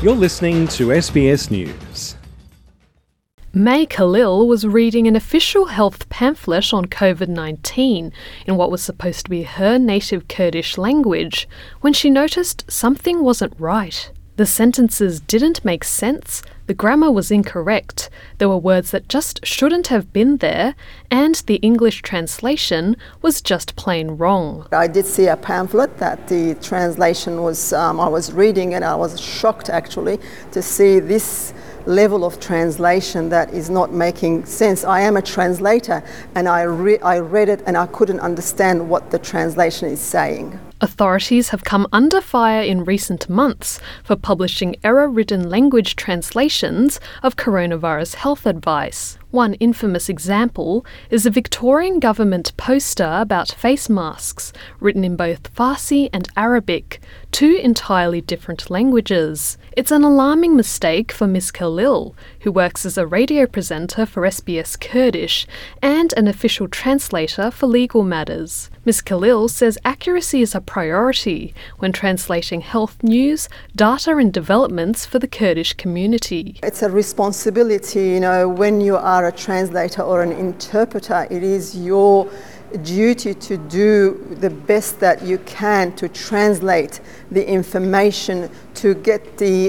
You're listening to SBS News. May Khalil was reading an official health pamphlet on COVID-19 in what was supposed to be her native Kurdish language when she noticed something wasn't right. The sentences didn't make sense, the grammar was incorrect, there were words that just shouldn't have been there, and the English translation was just plain wrong. I did see a pamphlet that the translation was, I was reading and I was shocked actually to see this level of translation that is not making sense. I am a translator and I read it and I couldn't understand what the translation is saying. Authorities have come under fire in recent months for publishing error-ridden language translations of coronavirus health advice. One infamous example is a Victorian government poster about face masks, written in both Farsi and Arabic, two entirely different languages. It's an alarming mistake for Ms. Khalil, who works as a radio presenter for SBS Kurdish and an official translator for legal matters. Ms. Khalil says accuracy is a priority when translating health news, data and developments for the Kurdish community. It's a responsibility, when you are a translator or an interpreter, it is your duty to do the best that you can to translate the information to get the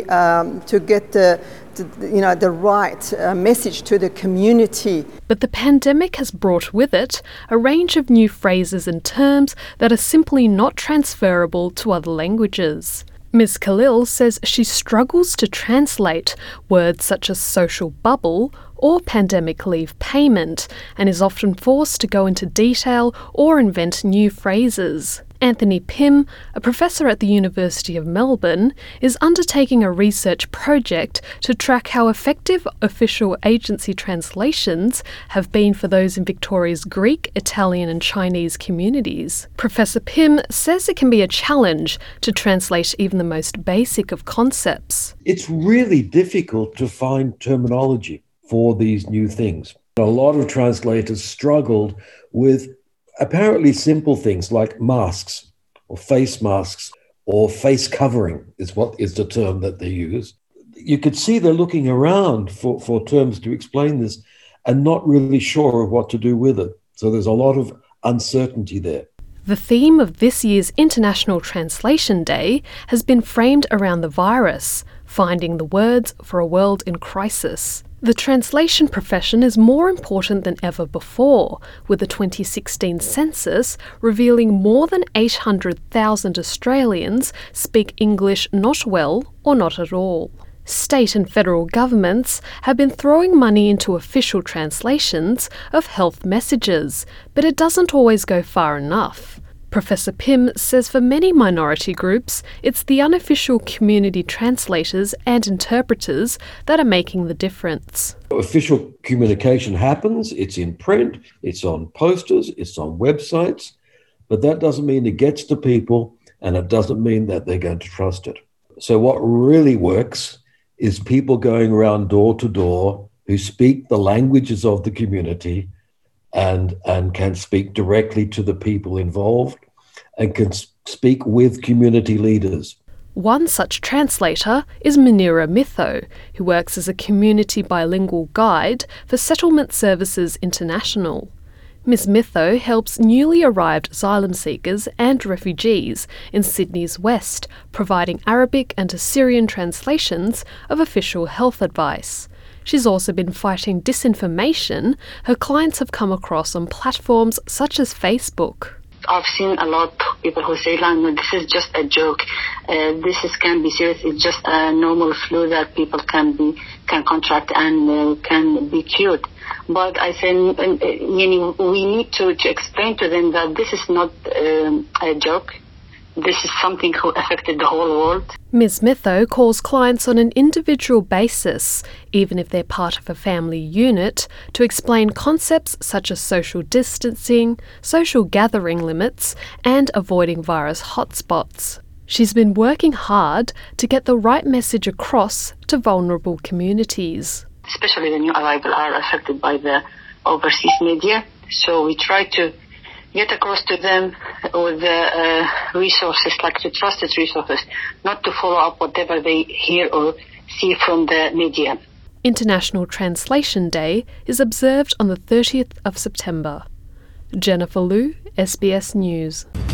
right message to the community. But the pandemic has brought with it a range of new phrases and terms that are simply not transferable to other languages. Ms. Khalil says she struggles to translate words such as social bubble or pandemic leave payment and is often forced to go into detail or invent new phrases. Anthony Pym, a professor at the University of Melbourne, is undertaking a research project to track how effective official agency translations have been for those in Victoria's Greek, Italian and Chinese communities. Professor Pym says it can be a challenge to translate even the most basic of concepts. It's really difficult to find terminology for these new things. A lot of translators struggled with apparently simple things like masks or face covering is what is the term that they use. You could see they're looking around for terms to explain this and not really sure of what to do with it. So there's a lot of uncertainty there. The theme of this year's International Translation Day has been framed around the virus, finding the words for a world in crisis. The translation profession is more important than ever before, with the 2016 census revealing more than 800,000 Australians speak English not well or not at all. State and federal governments have been throwing money into official translations of health messages, but it doesn't always go far enough. Professor Pym says for many minority groups, it's the unofficial community translators and interpreters that are making the difference. Official communication happens, it's in print, it's on posters, it's on websites, but that doesn't mean it gets to people and it doesn't mean that they're going to trust it. So what really works is people going around door to door who speak the languages of the community and can speak directly to the people involved and can speak with community leaders. One such translator is Munira Mitho, who works as a community bilingual guide for Settlement Services International. Ms. Mitho helps newly arrived asylum seekers and refugees in Sydney's west, providing Arabic and Assyrian translations of official health advice. She's also been fighting disinformation her clients have come across on platforms such as Facebook. I've seen a lot of people who say, this is just a joke. Can be serious. It's just a normal flu that people can contract and can be cured. But I say, we need to explain to them that this is not a joke. This is something who affected the whole world. Ms. Mitho calls clients on an individual basis, even if they're part of a family unit, to explain concepts such as social distancing, social gathering limits, and avoiding virus hotspots. She's been working hard to get the right message across to vulnerable communities. Especially the new arrivals are affected by the overseas media, so we try to get across to them with the resources, like the trusted resources, not to follow up whatever they hear or see from the media. International Translation Day is observed on the 30th of September. Jennifer Liu, SBS News.